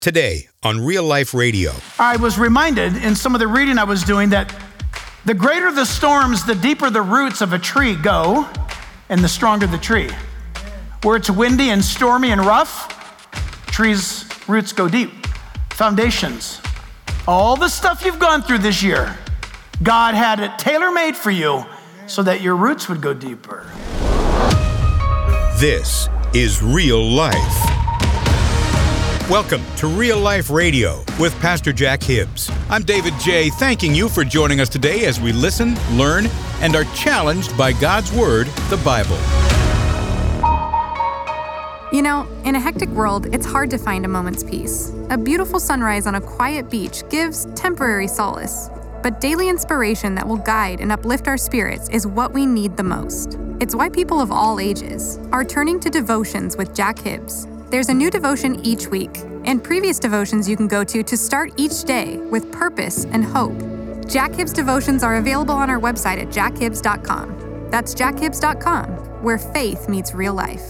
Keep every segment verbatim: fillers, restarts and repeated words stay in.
Today on Real Life Radio. I was reminded in some of the reading I was doing that the greater the storms, the deeper the roots of a tree go, and the stronger the tree. Where it's windy and stormy and rough, trees' roots go deep. Foundations. All the stuff you've gone through this year, God had it tailor-made for you so that your roots would go deeper. This is Real Life. Welcome to Real Life Radio with Pastor Jack Hibbs. I'm David J., thanking you for joining us today as we listen, learn, and are challenged by God's Word, the Bible. You know, in a hectic world, it's hard to find a moment's peace. A beautiful sunrise on a quiet beach gives temporary solace. But daily inspiration that will guide and uplift our spirits is what we need the most. It's why people of all ages are turning to devotions with Jack Hibbs. There's a new devotion each week, and previous devotions you can go to to start each day with purpose and hope. Jack Hibbs devotions are available on our website at jack hibbs dot com. That's jack hibbs dot com, where faith meets real life.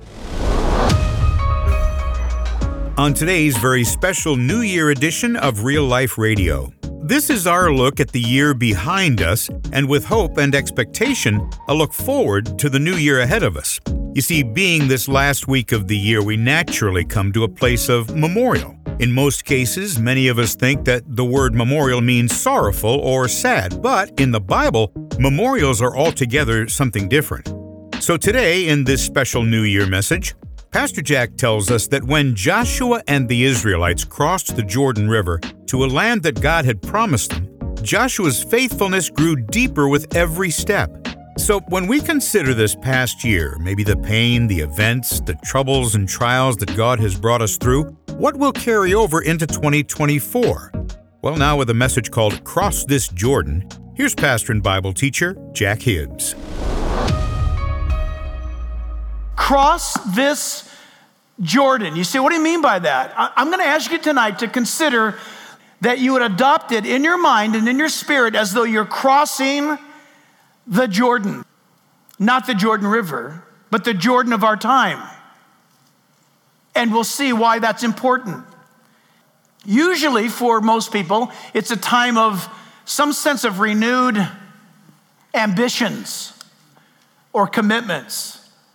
On today's very special New Year edition of Real Life Radio, this is our look at the year behind us, and with hope and expectation, a look forward to the new year ahead of us. You see, being this last week of the year, we naturally come to a place of memorial. In most cases, many of us think that the word memorial means sorrowful or sad, but in the Bible, memorials are altogether something different. So today, in this special New Year message, Pastor Jack tells us that when Joshua and the Israelites crossed the Jordan River to a land that God had promised them, Joshua's faithfulness grew deeper with every step. So when we consider this past year, maybe the pain, the events, the troubles and trials that God has brought us through, what will carry over into twenty twenty-four? Well, now with a message called Cross This Jordan, here's pastor and Bible teacher Jack Hibbs. Cross this Jordan. You say, what do you mean by that? I'm going to ask you tonight to consider that you would adopt it in your mind and in your spirit as though you're crossing the Jordan. Not the Jordan River, but the Jordan of our time. And we'll see why that's important. Usually for most people, it's a time of some sense of renewed ambitions or commitments.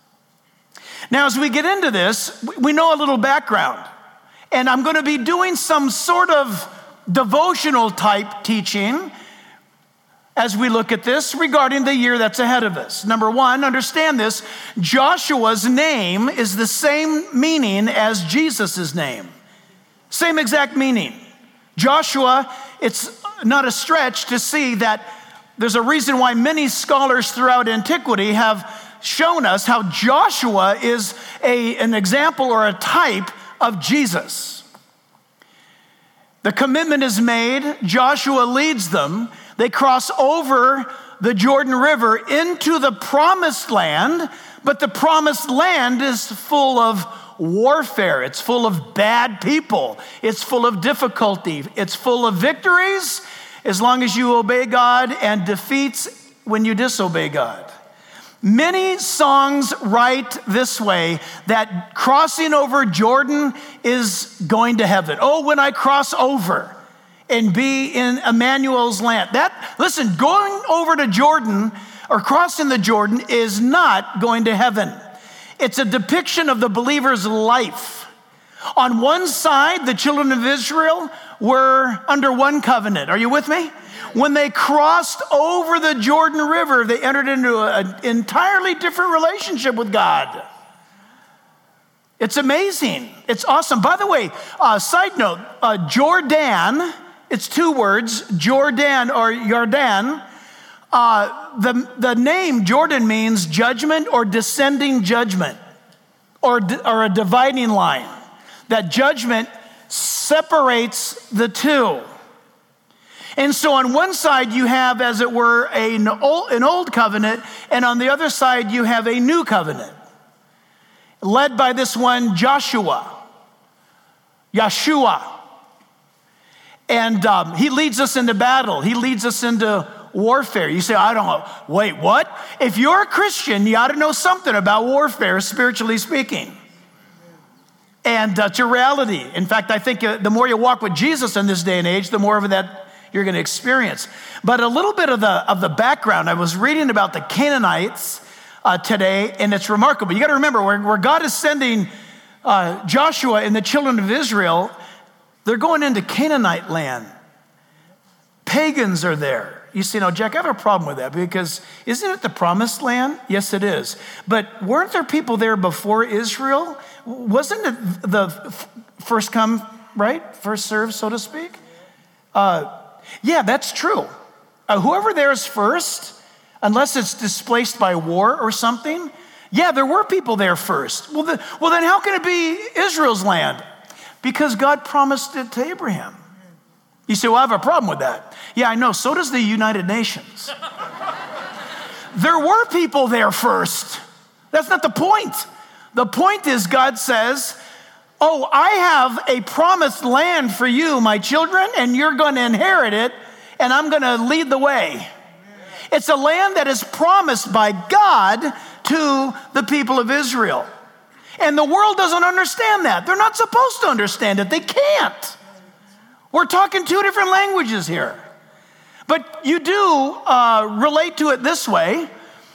Now, as we get into this, we know a little background, and I'm going to be doing some sort of devotional type teaching as we look at this regarding the year that's ahead of us. Number one, understand this, Joshua's name is the same meaning as Jesus' name. Same exact meaning. Joshua, it's not a stretch to see that there's a reason why many scholars throughout antiquity have shown us how Joshua is a, an example or a type of Jesus. The commitment is made, Joshua leads them, they cross over the Jordan River into the promised land, but the promised land is full of warfare, it's full of bad people, it's full of difficulty, it's full of victories as long as you obey God and defeats when you disobey God. Many songs write this way, that crossing over Jordan is going to heaven. Oh, when I cross over and be in Emmanuel's land. That, listen, going over to Jordan or crossing the Jordan is not going to heaven. It's a depiction of the believer's life. On one side, the children of Israel were under one covenant. Are you with me? When they crossed over the Jordan River, they entered into an entirely different relationship with God. It's amazing. It's awesome. By the way, uh, side note, uh, Jordan, it's two words, Jordan or Jordan. Uh, the, the name Jordan means judgment or descending judgment or, or a dividing line. That judgment separates the two. And so on one side you have, as it were, a, an, old, an old covenant, and on the other side you have a new covenant, led by this one Joshua, Yeshua. And um, he leads us into battle. He leads us into warfare. You say, I don't know. Wait, what? If you're a Christian, you ought to know something about warfare, spiritually speaking. And uh, it's a reality. In fact, I think uh, the more you walk with Jesus in this day and age, the more of that you're going to experience. But a little bit of the of the background, I was reading about the Canaanites uh, today, and it's remarkable. You got to remember, where, where God is sending uh, Joshua and the children of Israel, they're going into Canaanite land. Pagans are there. You see, now, Jack, I have a problem with that because isn't it the promised land? Yes, it is. But weren't there people there before Israel? Wasn't it the first come, right? First serve, so to speak? Uh, yeah, that's true. Uh, whoever there is first, unless it's displaced by war or something, yeah, there were people there first. Well, the, well, then how can it be Israel's land? Because God promised it to Abraham. You say, well, I have a problem with that. Yeah, I know. So does the United Nations. There were people there first. That's not the point. The point is God says, oh, I have a promised land for you, my children, and you're going to inherit it, and I'm going to lead the way. It's a land that is promised by God to the people of Israel. And the world doesn't understand that. They're not supposed to understand it. They can't. We're talking two different languages here. But you do uh, relate to it this way.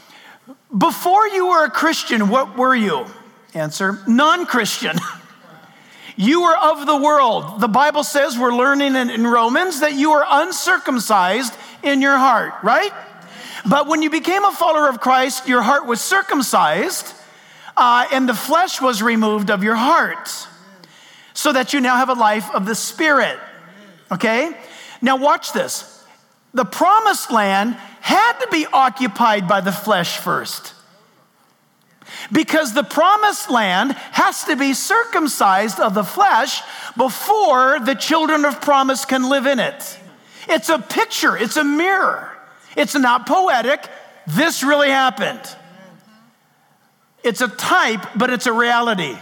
Before you were a Christian, what were you? Answer, non-Christian. You were of the world. The Bible says, we're learning in, in Romans, that you are uncircumcised in your heart, right? But when you became a follower of Christ, your heart was circumcised, uh, and the flesh was removed of your heart, so that you now have a life of the Spirit. Okay? Now watch this. The promised land had to be occupied by the flesh first. Because the promised land has to be circumcised of the flesh before the children of promise can live in it. It's a picture, it's a mirror. It's not poetic. This really happened. It's a type, but it's a reality.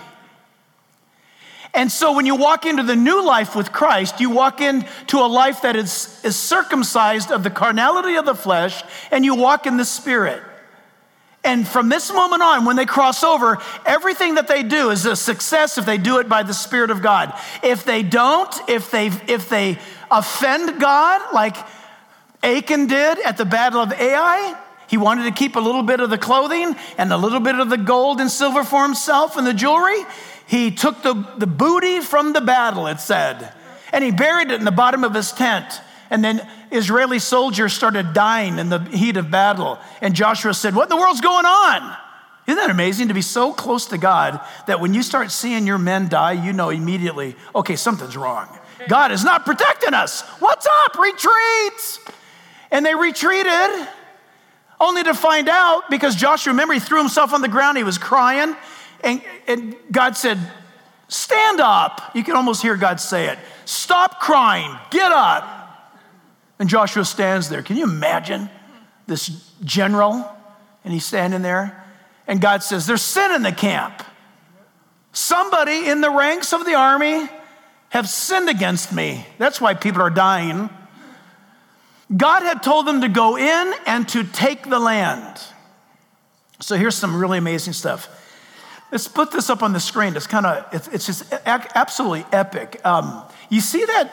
And so when you walk into the new life with Christ, you walk into a life that is, is circumcised of the carnality of the flesh, and you walk in the Spirit. And from this moment on, when they cross over, everything that they do is a success if they do it by the Spirit of God. If they don't, if they, if they offend God, like Achan did at the Battle of Ai, he wanted to keep a little bit of the clothing and a little bit of the gold and silver for himself and the jewelry. He took the, the booty from the battle, it said, and he buried it in the bottom of his tent. And then Israeli soldiers started dying in the heat of battle. And Joshua said, what in the world's going on? Isn't that amazing to be so close to God that when you start seeing your men die, you know immediately, okay, something's wrong. God is not protecting us. What's up? Retreat. And they retreated only to find out, because Joshua, remember, he threw himself on the ground. He was crying. And, and God said, stand up. You can almost hear God say it. Stop crying. Get up. And Joshua stands there. Can you imagine this general? And he's standing there. And God says, there's sin in the camp. Somebody in the ranks of the army have sinned against me. That's why people are dying. God had told them to go in and to take the land. So here's some really amazing stuff. Let's put this up on the screen. It's kind of, it's, it's just absolutely epic. Um, you see that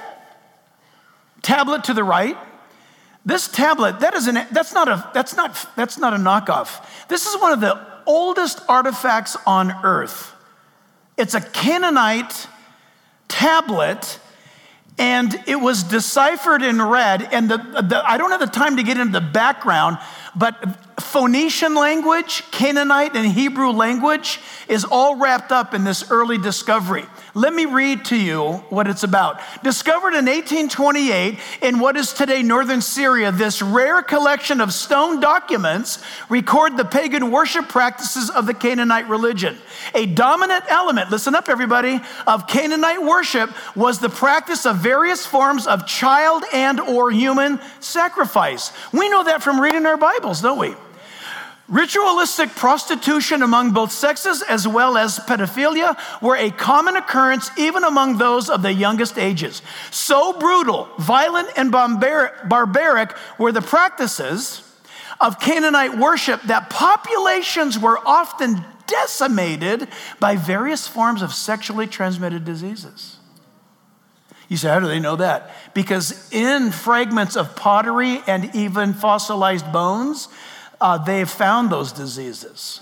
tablet to the right? This tablet, that is an, that's not a, that's not, that's not a knockoff. This is one of the oldest artifacts on earth. It's a Canaanite tablet, and it was deciphered in red. And the, the I don't have the time to get into the background, but Phoenician language, Canaanite, and Hebrew language is all wrapped up in this early discovery. Let me read to you what it's about. Discovered in eighteen twenty-eight in what is today northern Syria, this rare collection of stone documents record the pagan worship practices of the Canaanite religion. A dominant element, listen up everybody, of Canaanite worship was the practice of various forms of child and or human sacrifice. We know that from reading our Bibles, don't we? Ritualistic prostitution among both sexes as well as pedophilia were a common occurrence even among those of the youngest ages. So brutal, violent, and barbaric were the practices of Canaanite worship that populations were often decimated by various forms of sexually transmitted diseases. You say, how do they know that? Because in fragments of pottery and even fossilized bones, uh, they have found those diseases.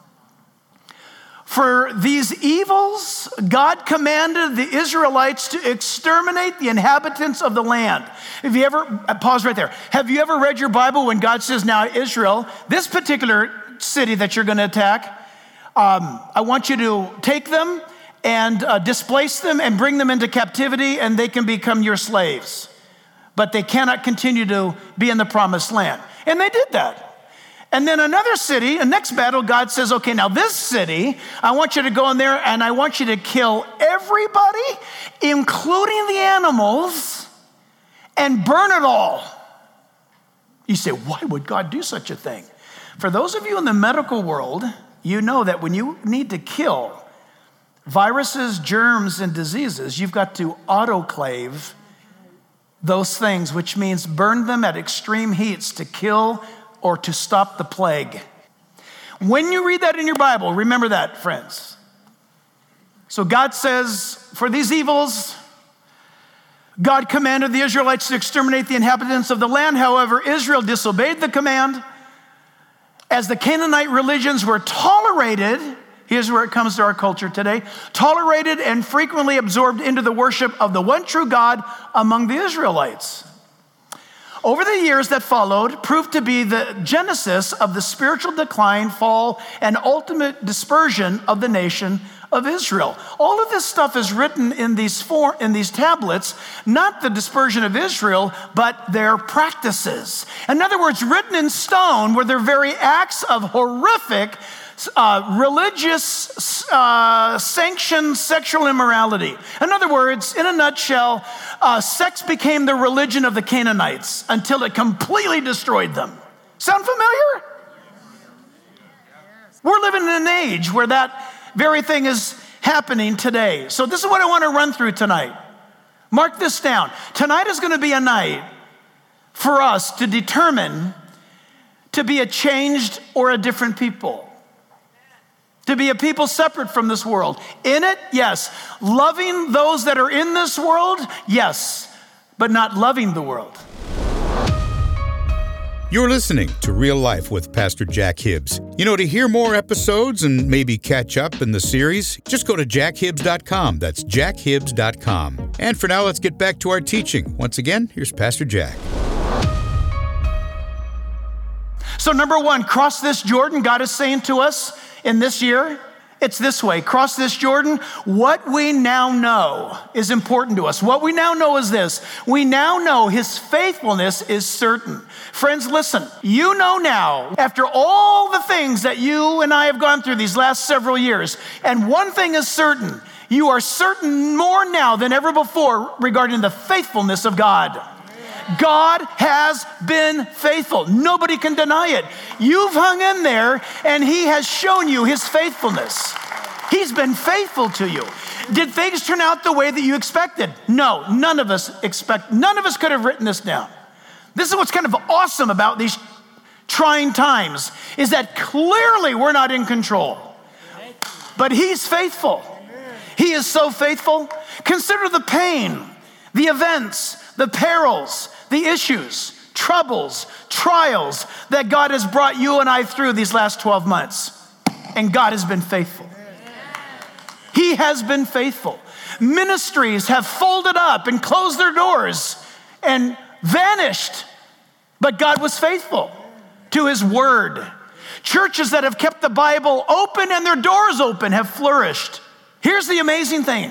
For these evils, God commanded the Israelites to exterminate the inhabitants of the land. Have you ever, pause right there. Have you ever read your Bible when God says, now Israel, this particular city that you're going to attack, um, I want you to take them and uh, displace them and bring them into captivity, and they can become your slaves. But they cannot continue to be in the promised land. And they did that. And then another city, a next battle, God says, okay, now this city, I want you to go in there and I want you to kill everybody, including the animals, and burn it all. You say, why would God do such a thing? For those of you in the medical world, you know that when you need to kill viruses, germs, and diseases, you've got to autoclave those things, which means burn them at extreme heats to kill or to stop the plague. When you read that in your Bible, remember that, friends. So God says, for these evils, God commanded the Israelites to exterminate the inhabitants of the land. However, Israel disobeyed the command. As the Canaanite religions were tolerated, here's where it comes to our culture today, tolerated and frequently absorbed into the worship of the one true God among the Israelites. Over the years that followed proved to be the genesis of the spiritual decline, fall, and ultimate dispersion of the nation of Israel. All of this stuff is written in these four, in these tablets, not the dispersion of Israel, but their practices. In other words, written in stone were their very acts of horrific Uh, religious uh, sanctioned sexual immorality. In other words, in a nutshell, uh, sex became the religion of the Canaanites until it completely destroyed them. Sound familiar? We're living in an age where that very thing is happening today. So this is what I want to run through tonight. Mark this down. Tonight is going to be a night for us to determine to be a changed or a different people. To be a people separate from this world. In it, yes. Loving those that are in this world, yes. But not loving the world. You're listening to Real Life with Pastor Jack Hibbs. You know, to hear more episodes and maybe catch up in the series, just go to jack hibbs dot com. That's jack hibbs dot com. And for now, let's get back to our teaching. Once again, here's Pastor Jack. So number one, cross this Jordan. God is saying to us, in this year, it's this way. Cross this Jordan. What we now know is important to us. What we now know is this. We now know his faithfulness is certain. Friends, listen. You know now, after all the things that you and I have gone through these last several years, and one thing is certain. You are certain more now than ever before regarding the faithfulness of God. God has been faithful. Nobody can deny it. You've hung in there, and he has shown you his faithfulness. He's been faithful to you. Did things turn out the way that you expected? No, none of us expect. None of us could have written this down. This is what's kind of awesome about these trying times, is that clearly we're not in control. But he's faithful. He is so faithful. Consider the pain, the events, the perils, the issues, troubles, trials that God has brought you and I through these last twelve months. And God has been faithful. He has been faithful. Ministries have folded up and closed their doors and vanished. But God was faithful to his word. Churches that have kept the Bible open and their doors open have flourished. Here's the amazing thing.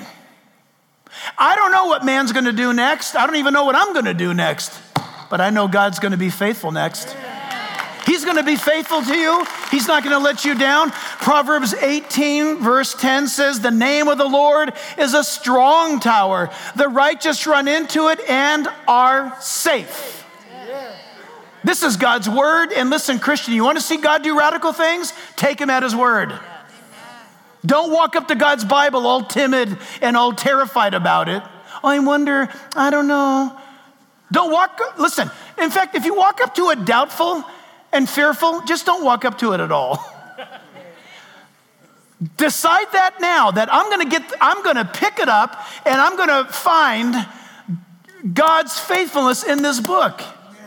I don't know what man's going to do next. I don't even know what I'm going to do next. But I know God's going to be faithful next. He's going to be faithful to you. He's not going to let you down. Proverbs eighteen verse ten says, the name of the Lord is a strong tower. The righteous run into it and are safe. This is God's word. And listen, Christian, you want to see God do radical things? Take him at his word. Don't walk up to God's Bible all timid and all terrified about it. Oh, I wonder, I don't know. Don't walk, listen, in fact, if you walk up to it doubtful and fearful, just don't walk up to it at all. Decide that now, that I'm gonna get, I'm gonna pick it up and I'm gonna find God's faithfulness in this book.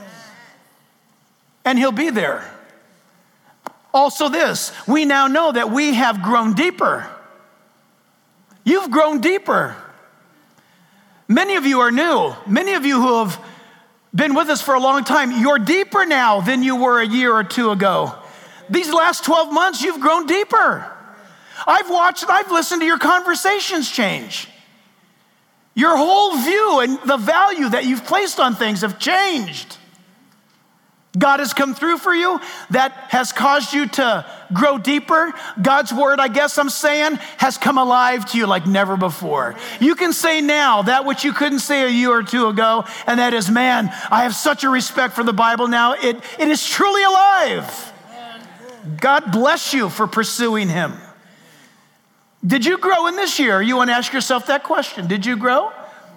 And he'll be there. Also this, we now know that we have grown deeper. You've grown deeper. Many of you are new. Many of you who have been with us for a long time, you're deeper now than you were a year or two ago. These last twelve months, you've grown deeper. I've watched and I've listened to your conversations change. Your whole view and the value that you've placed on things have changed. God has come through for you. That has caused you to grow deeper. God's word, I guess I'm saying, has come alive to you like never before. You can say now that which you couldn't say a year or two ago, and that is, man, I have such a respect for the Bible now. It, it is truly alive. God bless you for pursuing him. Did you grow in this year? You want to ask yourself that question. Did you grow?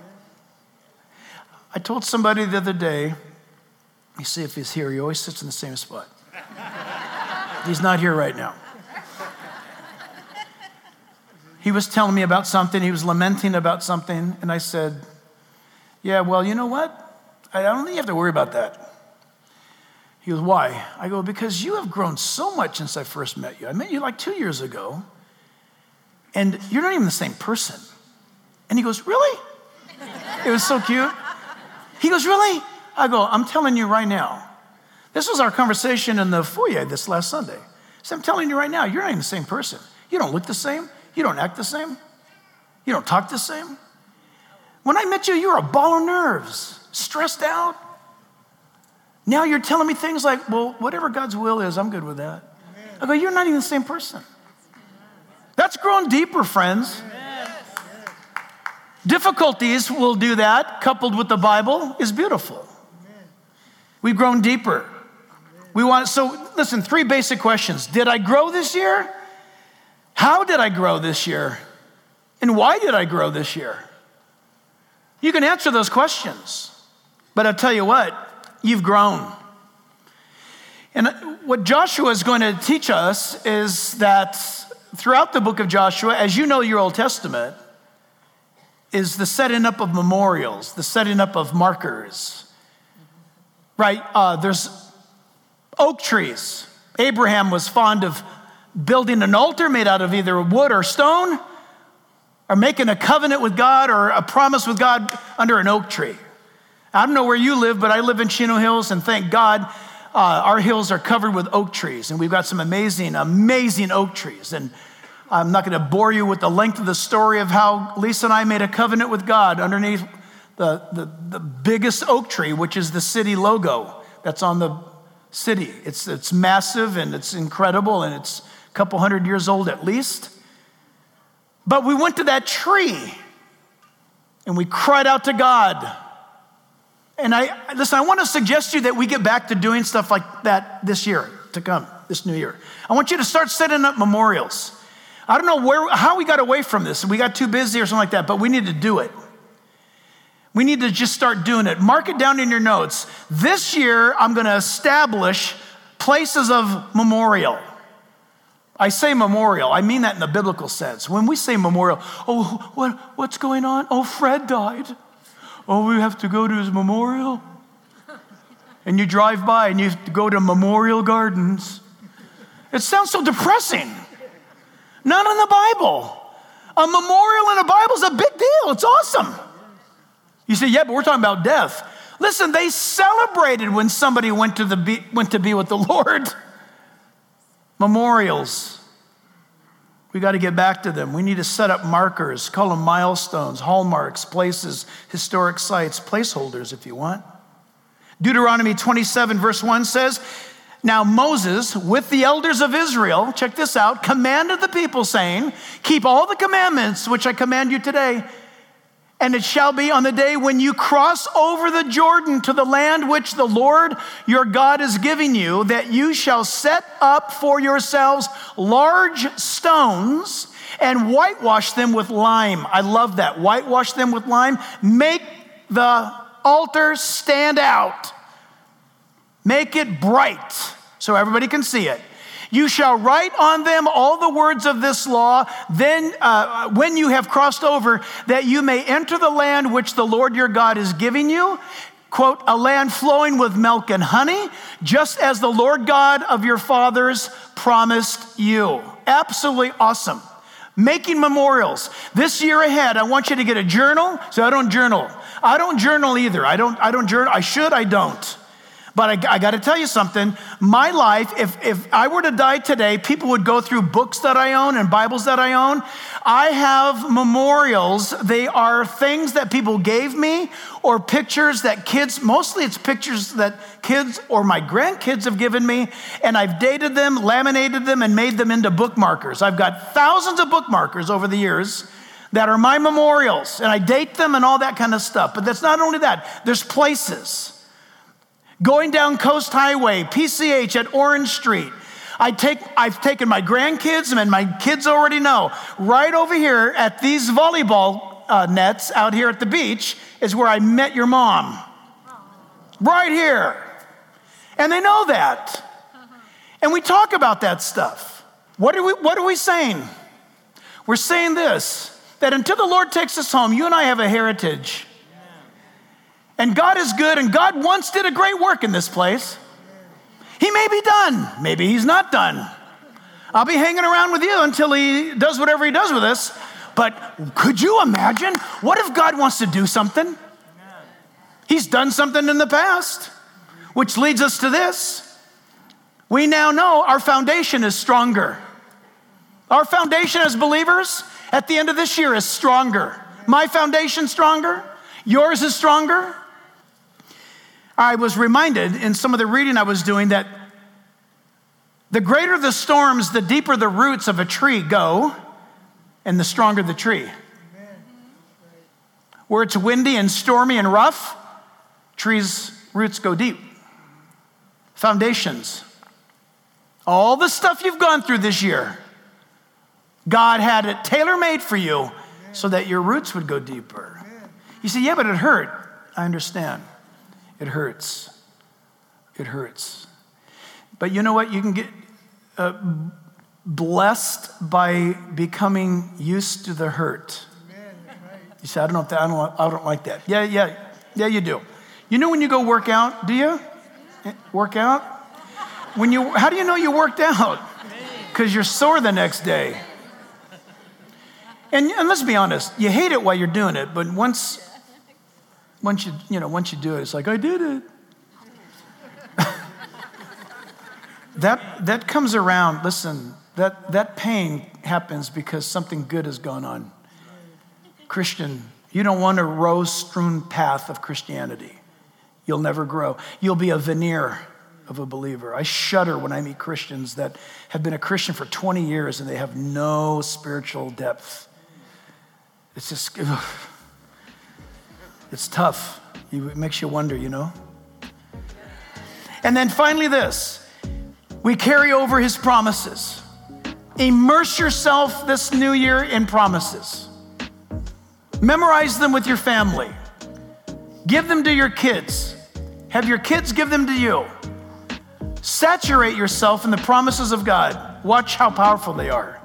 I told somebody the other day, you see if he's here, he always sits in the same spot. He's not here right now. He was telling me about something, he was lamenting about something, and I said, yeah, well, you know what? I don't think you have to worry about that. He goes, why? I go, because you have grown so much since I first met you. I met you like two years ago. And you're not even the same person. And he goes, really? It was so cute. He goes, really? I go, I'm telling you right now. This was our conversation in the foyer this last Sunday. So I'm telling you right now, you're not even the same person. You don't look the same. You don't act the same. You don't talk the same. When I met you, you were a ball of nerves, stressed out. Now you're telling me things like, well, whatever God's will is, I'm good with that. I go, you're not even the same person. That's grown deeper, friends. Difficulties will do that, coupled with the Bible, is beautiful. We've grown deeper. We want, so listen, three basic questions. Did I grow this year? How did I grow this year? And why did I grow this year? You can answer those questions. But I'll tell you what, you've grown. And what Joshua is going to teach us is that throughout the book of Joshua, as you know your Old Testament, is the setting up of memorials, the setting up of markers, right? Uh, there's oak trees. Abraham was fond of building an altar made out of either wood or stone, or making a covenant with God or a promise with God under an oak tree. I don't know where you live, but I live in Chino Hills, and thank God uh, our hills are covered with oak trees, and we've got some amazing, amazing oak trees. And I'm not going to bore you with the length of the story of how Lisa and I made a covenant with God underneath the, the, the biggest oak tree, which is the city logo that's on the city. It's, it's massive and it's incredible, and it's a couple hundred years old at least. But we went to that tree and we cried out to God. And I, listen, I want to suggest to you that we get back to doing stuff like that this year to come, this new year. I want you to start setting up memorials. I don't know where, how we got away from this. We got too busy or something like that, but we need to do it. We need to just start doing it. Mark it down in your notes. This year, I'm going to establish places of memorial. I say memorial. I mean that in the biblical sense. When we say memorial, oh, what, what's going on? Oh, Fred died. Oh, we have to go to his memorial. And you drive by and you go to Memorial Gardens. It sounds so depressing. Not in the Bible. A memorial in the Bible is a big deal. It's awesome. You say, yeah, but we're talking about death. Listen, they celebrated when somebody went to the be, went to be with the Lord. Memorials. We got to get back to them. We need to set up markers, call them milestones, hallmarks, places, historic sites, placeholders if you want. Deuteronomy twenty-seven verse one says, now Moses, with the elders of Israel, check this out, commanded the people saying, keep all the commandments which I command you today. And it shall be on the day when you cross over the Jordan to the land which the Lord your God is giving you, that you shall set up for yourselves large stones and whitewash them with lime. I love that. Whitewash them with lime. Make the altar stand out. Make it bright so everybody can see it. You shall write on them all the words of this law, then uh, when you have crossed over, that you may enter the land which the Lord your God is giving you, quote, a land flowing with milk and honey, just as the Lord God of your fathers promised you. Absolutely awesome. Making memorials. This year ahead, I want you to get a journal. So I don't journal. I don't journal either. I don't, I don't journal. I should, I don't. But I, I got to tell you something. My life, if, if I were to die today, people would go through books that I own and Bibles that I own. I have memorials. They are things that people gave me or pictures that kids, mostly it's pictures that kids or my grandkids have given me, and I've dated them, laminated them, and made them into bookmarkers. I've got thousands of bookmarkers over the years that are my memorials, and I date them and all that kind of stuff. But that's not only that. There's places. Going down Coast Highway, P C H at Orange Street. I take, I've taken my grandkids, and my kids already know. Right over here at these volleyball uh, nets out here at the beach is where I met your mom. Right here. And they know that. And we talk about that stuff. What are we, what are we saying? We're saying this, that until the Lord takes us home, you and I have a heritage. And God is good, and God once did a great work in this place. He may be done. Maybe he's not done. I'll be hanging around with you until he does whatever he does with us. But could you imagine? What if God wants to do something? He's done something in the past, which leads us to this. We now know our foundation is stronger. Our foundation as believers at the end of this year is stronger. My foundation stronger. Yours is stronger. I was reminded in some of the reading I was doing that the greater the storms, the deeper the roots of a tree go, and the stronger the tree. Where it's windy and stormy and rough, trees' roots go deep. Foundations. All the stuff you've gone through this year, God had it tailor-made for you so that your roots would go deeper. You say, yeah, but it hurt. I understand. It hurts. It hurts. But you know what? You can get uh, blessed by becoming used to the hurt. You say, I don't know if that, I don't, I don't like that. Yeah, yeah, yeah, you do. You know when you go work out, do you? Work out? When you, how do you know you worked out? Because you're sore the next day. And, and let's be honest, you hate it while you're doing it, but once, once you, you know, once you do it, it's like, I did it. that that comes around. Listen, that that pain happens because something good has gone on. Christian, you don't want a rose-strewn path of Christianity. You'll never grow. You'll be a veneer of a believer. I shudder when I meet Christians that have been a Christian for twenty years and they have no spiritual depth. It's just, ugh. It's tough. It makes you wonder, you know? And then finally this, we carry over his promises. Immerse yourself this new year in promises. Memorize them with your family. Give them to your kids. Have your kids give them to you. Saturate yourself in the promises of God. Watch how powerful they are.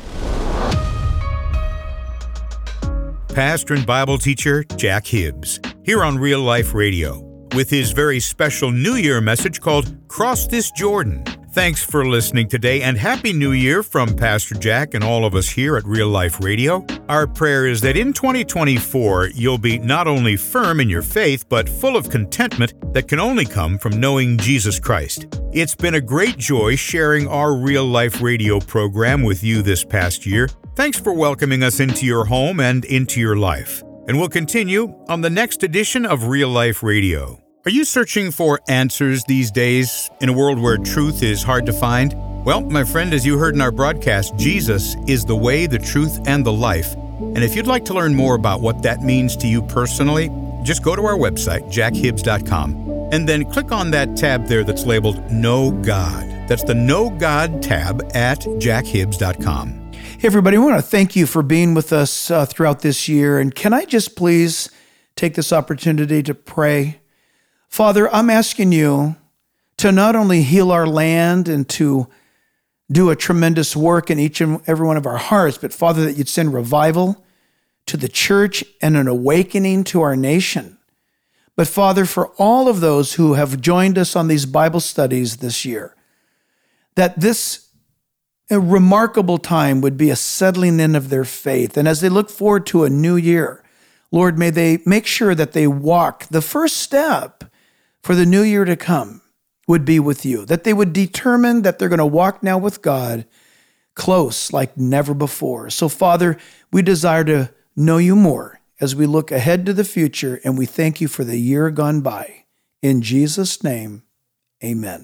Pastor and Bible teacher Jack Hibbs, here on Real Life Radio, with his very special New Year message called Cross This Jordan. Thanks for listening today, and Happy New Year from Pastor Jack and all of us here at Real Life Radio. Our prayer is that in twenty twenty-four, you'll be not only firm in your faith, but full of contentment that can only come from knowing Jesus Christ. It's been a great joy sharing our Real Life Radio program with you this past year. Thanks for welcoming us into your home and into your life. And we'll continue on the next edition of Real Life Radio. Are you searching for answers these days in a world where truth is hard to find? Well, my friend, as you heard in our broadcast, Jesus is the way, the truth, and the life. And if you'd like to learn more about what that means to you personally, just go to our website, jack hibbs dot com, and then click on that tab there that's labeled Know God. That's the Know God tab at jack hibbs dot com. Hey, everybody, I want to thank you for being with us uh, throughout this year. And can I just please take this opportunity to pray? Father, I'm asking you to not only heal our land and to do a tremendous work in each and every one of our hearts, but Father, that you'd send revival to the church and an awakening to our nation. But Father, for all of those who have joined us on these Bible studies this year, that this a remarkable time would be a settling in of their faith. And as they look forward to a new year, Lord, may they make sure that they walk. The first step for the new year to come would be with you, that they would determine that they're going to walk now with God close like never before. So, Father, we desire to know you more as we look ahead to the future, and we thank you for the year gone by. In Jesus' name, amen.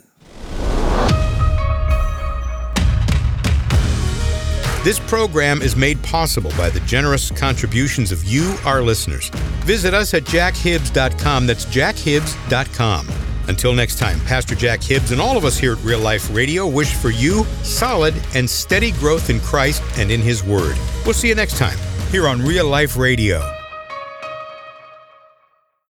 This program is made possible by the generous contributions of you, our listeners. Visit us at jack hibbs dot com. That's jack hibbs dot com. Until next time, Pastor Jack Hibbs and all of us here at Real Life Radio wish for you solid and steady growth in Christ and in His Word. We'll see you next time here on Real Life Radio.